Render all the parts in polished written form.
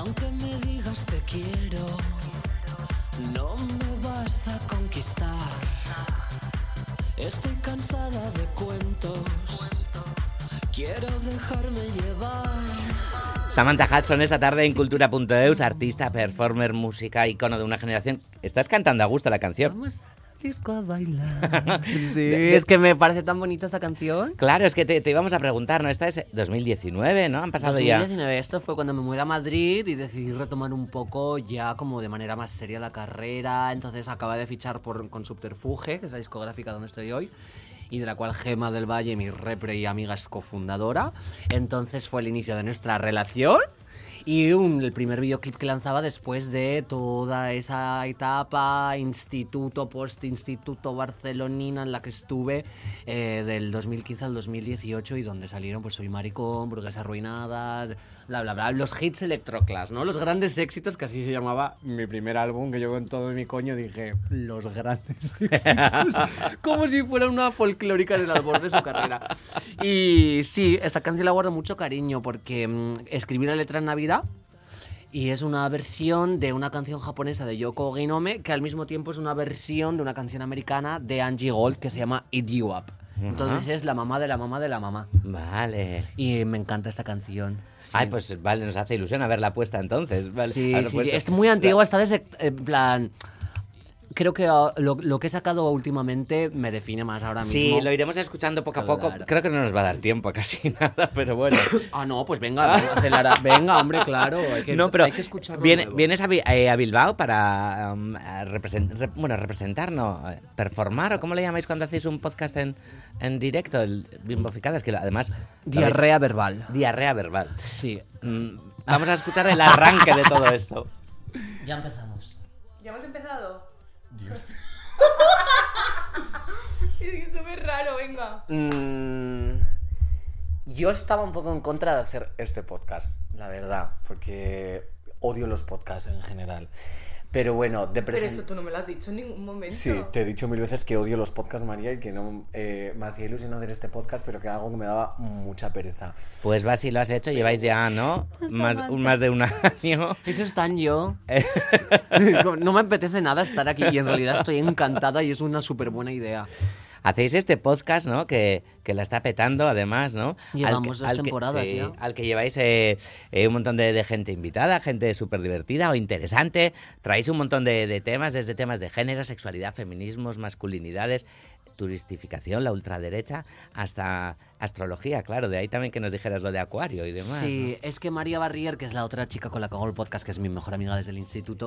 aunque me digas te quiero, no me vas a conquistar. Estoy cansada de cuentos, quiero dejarme llevar. Samantha Hudson esta tarde en Cultura.eus, artista, performer, música, icono de una generación. Estás cantando a gusto la canción. Vamos al disco a bailar. Sí, es que me parece tan bonita esta canción. Claro, es que te íbamos a preguntar, ¿no? Esta es 2019, ¿no? Han pasado 2019, esto fue cuando me mudé a Madrid y decidí retomar un poco ya como de manera más seria la carrera. Entonces acabé de fichar con Subterfuge, que es la discográfica donde estoy hoy, y de la cual Gema del Valle, mi repre y amiga, es cofundadora. Entonces fue el inicio de nuestra relación y el primer videoclip que lanzaba después de toda esa etapa instituto, post-instituto barcelonina en la que estuve del 2015 al 2018 y donde salieron pues Soy Maricón, Burguesa Arruinada, bla bla bla, los hits electroclass, ¿no? Los grandes éxitos, que así se llamaba mi primer álbum, que yo con todo mi coño dije, los grandes éxitos, como si fuera una folclórica en el albor de su carrera. Y sí, esta canción la guardo mucho cariño porque escribí la letra en Navidad y es una versión de una canción japonesa de Yoko Oginome, que al mismo tiempo es una versión de una canción americana de Angie Gold que se llama Eat You Up. Entonces es la mamá de la mamá de la mamá. Vale. Y me encanta esta canción. Sí. Ay, pues vale, nos hace ilusión haberla puesta entonces. Vale, sí, es muy antigua, está desde, en plan... Creo que lo que he sacado últimamente me define más ahora mismo. Sí, lo iremos escuchando poco a poco. Creo que no nos va a dar tiempo a casi nada, pero bueno. No, pues venga, venga, hombre, claro. Hay que escucharlo. ¿Vienes a Bilbao para representar, no? Performar, o cómo le llamáis cuando hacéis un podcast en directo? El Bimboficadas, que además... Diarrea verbal. Diarrea verbal. Sí. Vamos a escuchar el arranque de todo esto. Ya empezamos. ¿Ya hemos empezado? Dios. Es súper raro, venga. Yo estaba un poco en contra de hacer este podcast, la verdad, porque odio los podcasts en general. Pero bueno, Pero eso tú no me lo has dicho en ningún momento. Sí, te he dicho 1000 veces que odio los podcasts, María, y que no me hacía ilusión hacer este podcast, pero que era algo que me daba mucha pereza. Pues vas, si lo has hecho, lleváis ya, ¿no? Más de un año. Eso está en yo. No me apetece nada estar aquí y en realidad estoy encantada y es una súper buena idea. Hacéis este podcast, ¿no? Que la está petando, además, ¿no? Llevamos 2 temporadas ya. Al que lleváis un montón de gente invitada, gente súper divertida o interesante. Traéis un montón de temas, desde temas de género, sexualidad, feminismos, masculinidades, turistificación, la ultraderecha, hasta astrología, claro. De ahí también que nos dijeras lo de Acuario y demás. Sí, ¿no? Es que María Barrier, que es la otra chica con la que hago el podcast, que es mi mejor amiga desde el instituto,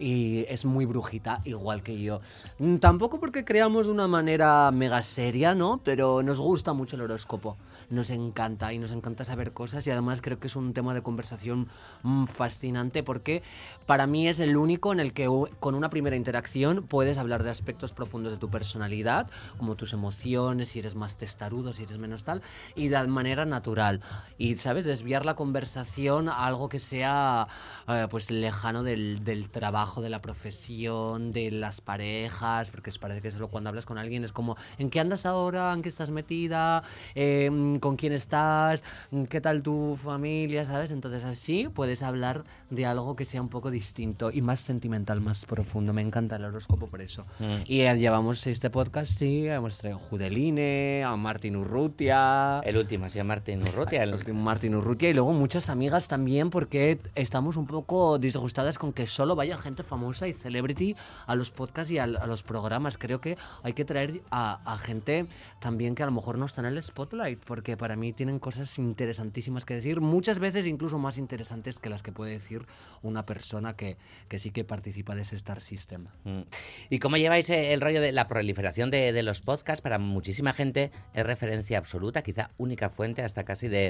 y es muy brujita, igual que yo. Tampoco porque creamos de una manera mega seria, ¿no? Pero nos gusta mucho el horóscopo. Nos encanta y nos encanta saber cosas y además creo que es un tema de conversación fascinante porque para mí es el único en el que con una primera interacción puedes hablar de aspectos profundos de tu personalidad, como tus emociones, si eres más testarudo, si eres menos tal, y de manera natural. Y, ¿sabes? Desviar la conversación a algo que sea pues lejano del trabajo, de la profesión, de las parejas, porque parece que solo cuando hablas con alguien es como ¿en qué andas ahora? ¿En qué estás metida? ¿Con quién estás? ¿Qué tal tu familia? ¿Sabes? Entonces así puedes hablar de algo que sea un poco distinto y más sentimental, más profundo. Me encanta el horóscopo por eso. Y llevamos este podcast, sí, hemos traído a Judeline, a Martín Urrutia. El último ha sido Martín Urrutia. El último Martín Urrutia y luego muchas amigas también porque estamos un poco disgustadas con que solo vaya gente famosa y celebrity a los podcasts y a los programas. Creo que hay que traer a gente también que a lo mejor no está en el spotlight, porque para mí tienen cosas interesantísimas que decir, muchas veces incluso más interesantes que las que puede decir una persona que sí que participa de ese Star System. ¿Y cómo lleváis el rollo de la proliferación de los podcasts? Para muchísima gente es referencia absoluta, quizá única fuente hasta casi de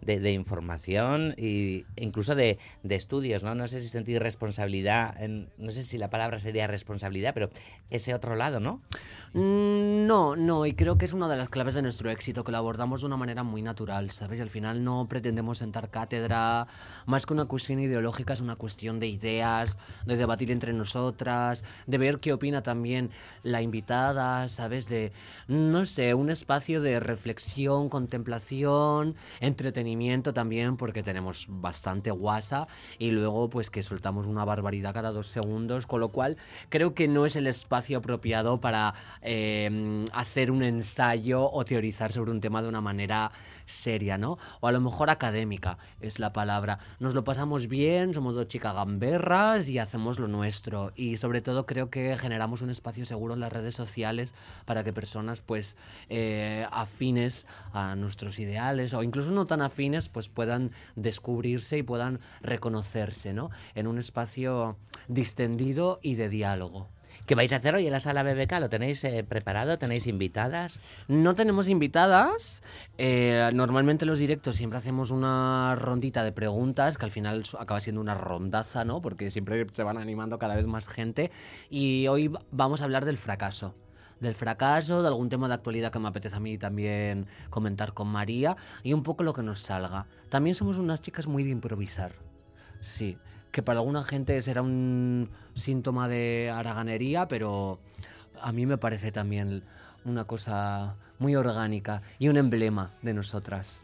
información e incluso de estudios, ¿no? No sé si sentís responsabilidad, no sé si la palabra sería responsabilidad, pero ese otro lado, ¿no? No, y creo que es una de las claves de nuestro éxito, que lo abordamos de una manera muy natural, ¿sabes? Y al final no pretendemos sentar cátedra, más que una cuestión ideológica, es una cuestión de ideas, de debatir entre nosotras, de ver qué opina también la invitada, ¿sabes? De, no sé, un espacio de reflexión, contemplación, entretenimiento también, porque tenemos bastante guasa y luego pues que soltamos una barbaridad cada 2 segundos, con lo cual creo que no es el espacio apropiado para hacer un ensayo o teorizar sobre un tema de una manera seria, ¿no? O a lo mejor académica es la palabra. Nos lo pasamos bien, somos 2 chicas gamberras y hacemos lo nuestro. Y sobre todo creo que generamos un espacio seguro en las redes sociales para que personas pues afines a nuestros ideales o incluso no tan afines pues puedan descubrirse y puedan reconocerse, ¿no? En un espacio distendido y de diálogo. ¿Qué vais a hacer hoy en la sala BBK? ¿Lo tenéis preparado? ¿Tenéis invitadas? No tenemos invitadas. Normalmente en los directos siempre hacemos una rondita de preguntas, que al final acaba siendo una rondaza, ¿no? Porque siempre se van animando cada vez más gente. Y hoy vamos a hablar del fracaso. De algún tema de actualidad que me apetece a mí también comentar con María y un poco lo que nos salga. También somos unas chicas muy de improvisar. Sí, que para alguna gente será un síntoma de haraganería, pero a mí me parece también una cosa muy orgánica y un emblema de nosotras.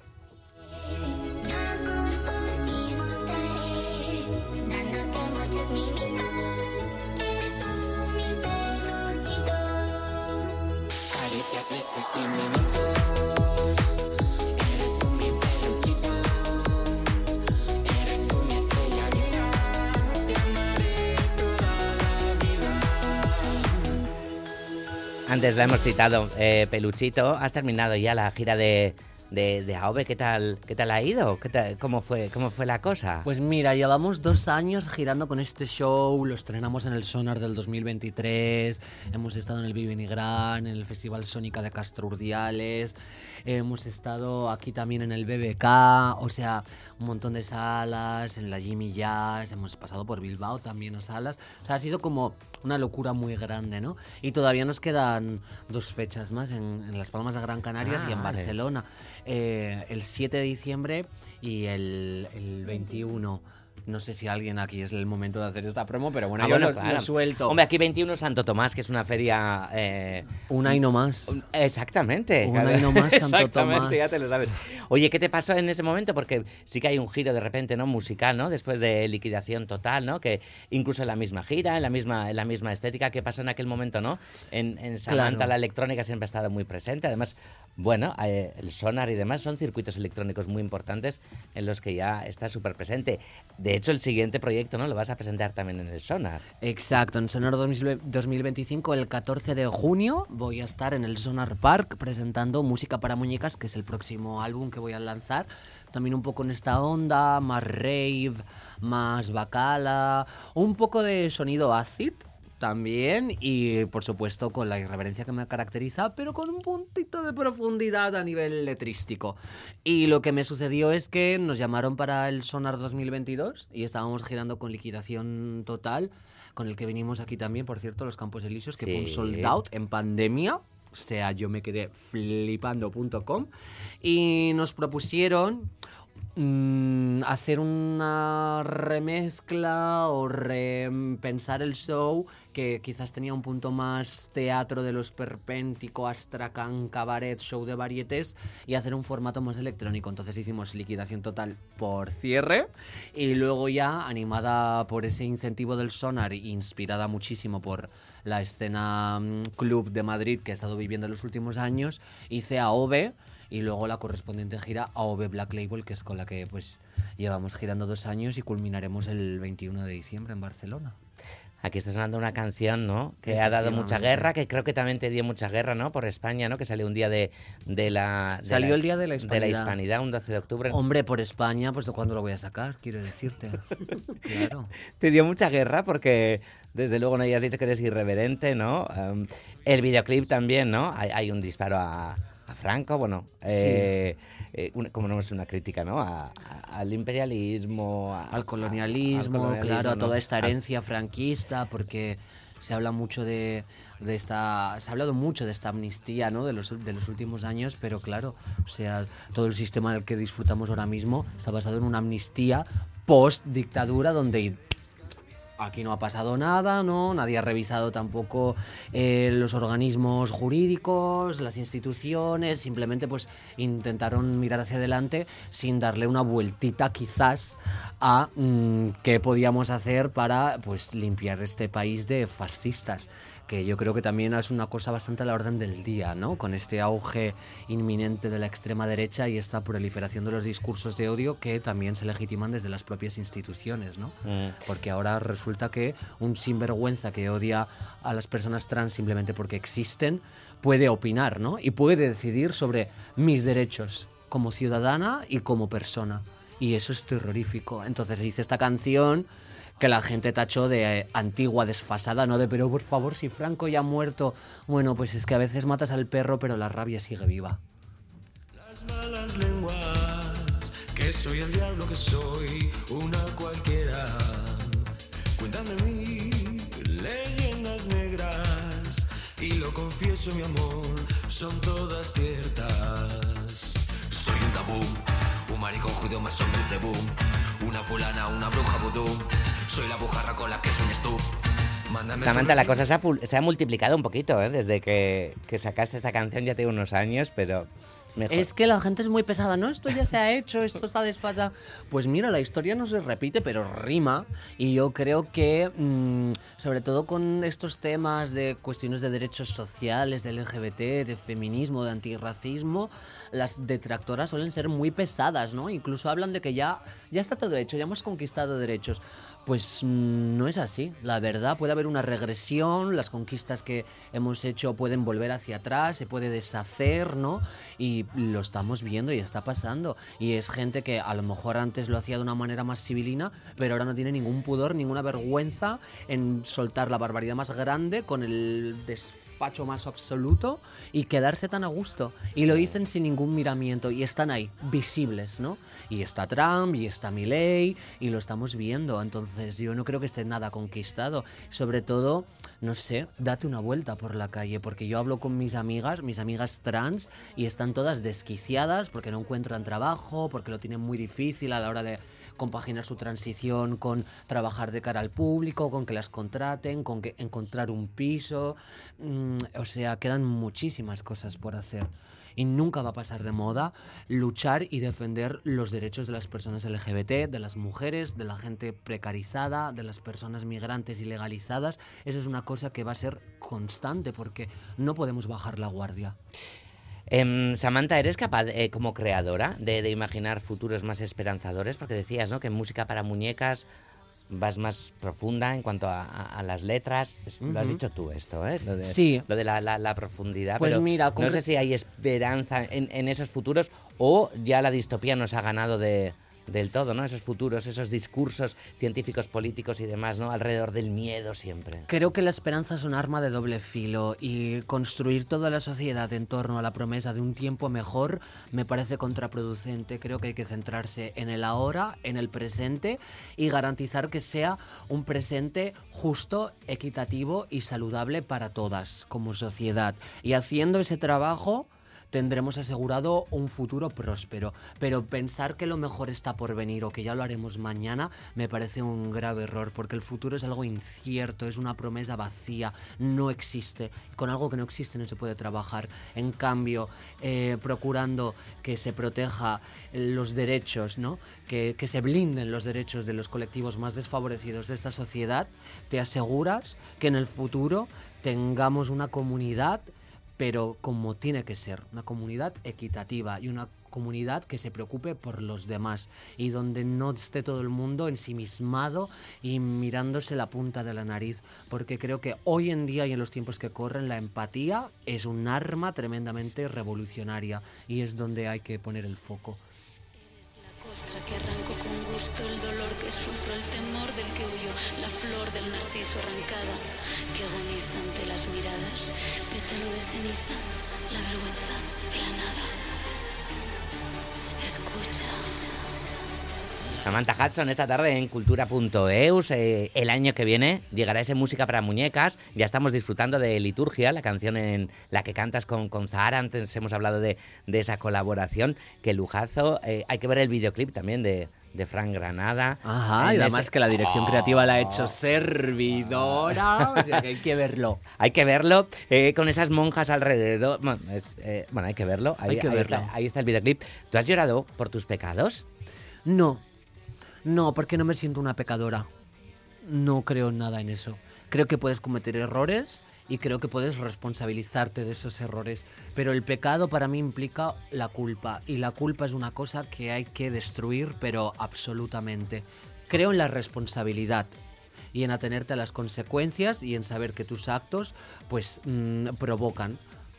Amor por ti mostraré, dándote muchos mimitos. Eres tú mi peluchito. Caricias, besos y mimitos. Eres tú mi peluchito. Eres tú mi estrella divina. Te amaré toda la vida. Antes la hemos citado, Peluchito. ¿Has terminado ya la gira de AOVE? ¿Qué tal ha ido? ¿Cómo fue la cosa? Pues mira, llevamos 2 años girando con este show, lo estrenamos en el Sonar del 2023, hemos estado en el Vive Nigrán, en el Festival Sónica de Castro Urdiales, hemos estado aquí también en el BBK, o sea, un montón de salas, en la Jimmy Jazz, hemos pasado por Bilbao también a salas, o sea, ha sido como una locura muy grande, ¿no? Y todavía nos quedan 2 fechas más en Las Palmas de Gran Canarias y en vale. Barcelona. El 7 de diciembre y el 21. No sé si alguien aquí es el momento de hacer esta promo, pero bueno, yo lo suelto. Hombre, aquí 21 Santo Tomás, que es una feria... Una y no más. Exactamente. Una y no más, Santo Exactamente, Tomás. ya te lo sabes. Oye, ¿qué te pasó en ese momento? Porque sí que hay un giro de repente, ¿no? Musical, ¿no? Después de Liquidación Total, ¿no? Que incluso en la misma gira, en la misma estética, ¿qué pasó en aquel momento, no? En Samantha, Claro. la electrónica siempre ha estado muy presente. Además, bueno, el Sonar y demás son circuitos electrónicos muy importantes en los que ya está súper presente. De hecho, el siguiente proyecto, ¿no? Lo vas a presentar también en el Sonar. Exacto, en Sonar 2025, el 14 de junio, voy a estar en el Sonar Park presentando Música para Muñecas, que es el próximo álbum que voy a lanzar. También un poco en esta onda, más rave, más bacala, un poco de sonido acid también y por supuesto con la irreverencia que me caracteriza, pero con un puntito de profundidad a nivel letrístico. Y lo que me sucedió es que nos llamaron para el Sonar 2022 y estábamos girando con Liquidación Total, con el que vinimos aquí también, por cierto, Los Campos Elíseos, que fue un Sí. sold out en pandemia. O sea, yo me quedé flipando.com y nos propusieron hacer una remezcla o repensar el show que quizás tenía un punto más teatro de los Perpéntico, Astracán, cabaret, show de varietés y hacer un formato más electrónico. Entonces hicimos Liquidación Total por cierre y luego ya animada por ese incentivo del Sonar, inspirada muchísimo por la escena club de Madrid que he estado viviendo en los últimos años, hice AOVE y luego la correspondiente gira AOVE Black Label, que es con la que pues llevamos girando 2 años y culminaremos el 21 de diciembre en Barcelona. Aquí está sonando una canción, ¿no? Que ha dado mucha Efectivamente. guerra, que creo que también te dio mucha guerra, ¿no? Por España, ¿no? Que salió un día Salió el Día de la De la Hispanidad. Hispanidad, un 12 de octubre. Hombre, por España, pues ¿de cuándo lo voy a sacar? Quiero decirte. Claro. Te dio mucha guerra porque, desde luego, no ya has dicho que eres irreverente, ¿no? El videoclip también, ¿no? Hay un disparo a Franco, bueno, como no es una crítica, ¿no? Al imperialismo, Al colonialismo, al colonialismo, claro, a ¿no? toda esta herencia franquista, porque se habla mucho se ha hablado mucho de esta amnistía, ¿no? de los últimos años, pero claro, o sea, todo el sistema del que disfrutamos ahora mismo está basado en una amnistía post-dictadura donde aquí no ha pasado nada, ¿no? Nadie ha revisado tampoco los organismos jurídicos, las instituciones, simplemente pues intentaron mirar hacia adelante sin darle una vueltita quizás a qué podíamos hacer para pues limpiar este país de fascistas, que yo creo que también es una cosa bastante a la orden del día, ¿no? Con este auge inminente de la extrema derecha y esta proliferación de los discursos de odio que también se legitiman desde las propias instituciones, ¿no? Porque ahora resulta que un sinvergüenza que odia a las personas trans simplemente porque existen puede opinar, ¿no? Y puede decidir sobre mis derechos como ciudadana y como persona. Y eso es terrorífico. Entonces dice esta canción que la gente tachó de antigua, desfasada, ¿no? De pero por favor, si Franco ya ha muerto. Bueno, pues es que a veces matas al perro, pero la rabia sigue viva. Las malas lenguas, que soy el diablo, que soy una cualquiera. Cuéntame mí, leyendas negras, y lo confieso, mi amor, son todas ciertas. Soy un tabú, un maricón judío más hombre Belzebú, una fulana, una bruja vudú. Soy la bujarra con la que sueñas tú. Mándame Samantha, tu la cosa se ha multiplicado un poquito, ¿eh? Desde que sacaste esta canción ya tiene unos años, pero mejor. Es que la gente es muy pesada, ¿no? Esto ya se ha hecho, esto está desfasado. Pues mira, la historia no se repite, pero rima. Y yo creo que, sobre todo con estos temas de cuestiones de derechos sociales, de LGBT, de feminismo, de antirracismo, las detractoras suelen ser muy pesadas, ¿no? Incluso hablan de que ya está todo hecho, ya hemos conquistado derechos. Pues no es así, la verdad, puede haber una regresión, las conquistas que hemos hecho pueden volver hacia atrás, se puede deshacer, ¿no? Y lo estamos viendo y está pasando. Y es gente que a lo mejor antes lo hacía de una manera más civilina, pero ahora no tiene ningún pudor, ninguna vergüenza en soltar la barbaridad más grande con el desfacho más absoluto y quedarse tan a gusto. Y lo dicen sin ningún miramiento y están ahí, visibles, ¿no? Y está Trump, y está Milei, y lo estamos viendo. Entonces yo no creo que esté nada conquistado. Sobre todo, no sé, date una vuelta por la calle, porque yo hablo con mis amigas trans, y están todas desquiciadas porque no encuentran trabajo, porque lo tienen muy difícil a la hora de compaginar su transición con trabajar de cara al público, con que las contraten, con que encontrar un piso. O sea, quedan muchísimas cosas por hacer. Y nunca va a pasar de moda luchar y defender los derechos de las personas LGBT, de las mujeres, de la gente precarizada, de las personas migrantes ilegalizadas. Eso es una cosa que va a ser constante porque no podemos bajar la guardia. Samantha, ¿eres capaz, como creadora, de imaginar futuros más esperanzadores? Porque decías, ¿no?, que en música para muñecas vas más profunda en cuanto a las letras. Lo has dicho tú esto, ¿eh? Sí. Lo de la profundidad. Pues pero mira, no sé si hay esperanza en esos futuros o ya la distopía nos ha ganado del todo, ¿no? Esos futuros, esos discursos científicos, políticos y demás, ¿no? Alrededor del miedo siempre. Creo que la esperanza es un arma de doble filo y construir toda la sociedad en torno a la promesa de un tiempo mejor me parece contraproducente. Creo que hay que centrarse en el ahora, en el presente y garantizar que sea un presente justo, equitativo y saludable para todas como sociedad. Y haciendo ese trabajo tendremos asegurado un futuro próspero, pero pensar que lo mejor está por venir o que ya lo haremos mañana me parece un grave error, porque el futuro es algo incierto, es una promesa vacía, no existe. Con algo que no existe no se puede trabajar. En cambio, procurando que se proteja los derechos, ¿no? Que se blinden los derechos de los colectivos más desfavorecidos de esta sociedad, te aseguras que en el futuro tengamos una comunidad, pero como tiene que ser, una comunidad equitativa y una comunidad que se preocupe por los demás y donde no esté todo el mundo ensimismado y mirándose la punta de la nariz, porque creo que hoy en día y en los tiempos que corren la empatía es un arma tremendamente revolucionaria y es donde hay que poner el foco. Costra que arranco con gusto, el dolor que sufro, el temor del que huyo, la flor del narciso arrancada, que agoniza ante las miradas, pétalo de ceniza, la vergüenza y la nada. Escucha. Samantha Hudson esta tarde en cultura.eus. El año que viene llegará ese Música para Muñecas. Ya estamos disfrutando de Liturgia, la canción en la que cantas con Zahara. Antes hemos hablado de esa colaboración. Qué lujazo. Hay que ver el videoclip también de Fran Granada. Ajá, y además que la dirección creativa la ha hecho servidora, o sea que hay que verlo. Hay que verlo, con esas monjas alrededor. Bueno, hay que verlo. Ahí está el videoclip. ¿Tú has llorado por tus pecados? No, porque no me siento una pecadora. No creo nada en eso. Creo que puedes cometer errores y creo que puedes responsabilizarte de esos errores. Pero el pecado para mí implica la culpa. Y la culpa es una cosa que hay que destruir, pero absolutamente. Creo en la responsabilidad y en atenerte a las consecuencias y en saber que tus actos pues provocan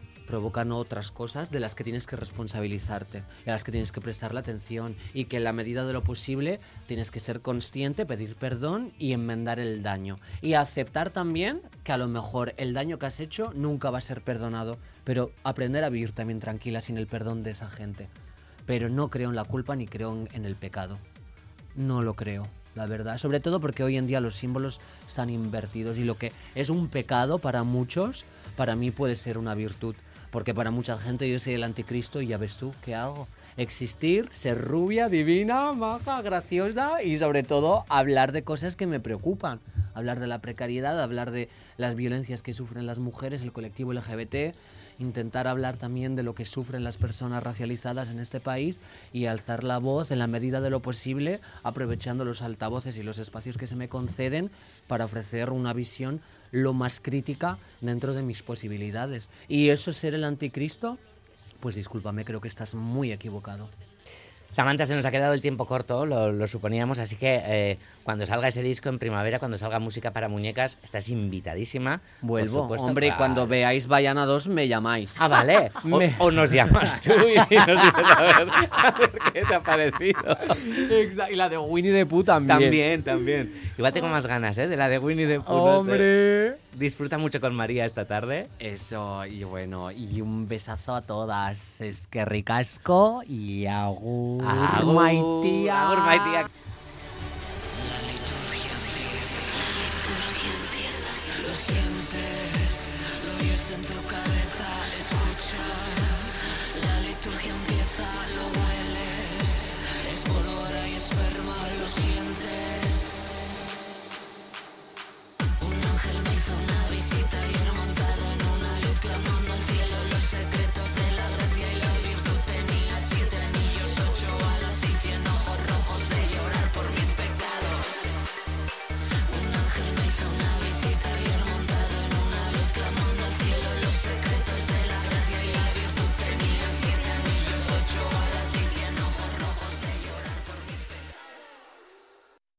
otras cosas de las que tienes que responsabilizarte y a las que tienes que prestarle atención, y que en la medida de lo posible tienes que ser consciente, pedir perdón y enmendar el daño, y aceptar también que a lo mejor el daño que has hecho nunca va a ser perdonado, pero aprender a vivir también tranquila sin el perdón de esa gente. Pero no creo en la culpa ni creo en el pecado. No lo creo, la verdad, sobre todo porque hoy en día los símbolos están invertidos y lo que es un pecado para muchos, para mí puede ser una virtud. Porque para mucha gente yo soy el anticristo y ya ves tú, ¿qué hago? Existir, ser rubia, divina, maja, graciosa y sobre todo hablar de cosas que me preocupan. Hablar de la precariedad, hablar de las violencias que sufren las mujeres, el colectivo LGBT, intentar hablar también de lo que sufren las personas racializadas en este país y alzar la voz en la medida de lo posible, aprovechando los altavoces y los espacios que se me conceden para ofrecer una visión lo más crítica dentro de mis posibilidades. ¿Y eso es ser el anticristo? Pues discúlpame, creo que estás muy equivocado. Samantha, se nos ha quedado el tiempo corto, lo suponíamos, así que cuando salga ese disco en primavera, cuando salga Música para Muñecas, estás invitadísima. Vuelvo, supuesto, hombre, y claro. Cuando veáis Bayana 2 me llamáis. Ah, vale. O nos llamas tú y nos dices a ver qué te ha parecido. Exacto, y la de Winnie the Pooh también. También. Igual tengo más ganas, de la de Winnie the Pooh. No sé. ¡Hombre! Disfruta mucho con María esta tarde. Eso, y bueno, y un besazo a todas. Es que ricasco y agur, maitia. Agur, maitia. La liturgia empieza. Lo sientes, lo oyes en tu cabeza, escucha. La liturgia empieza.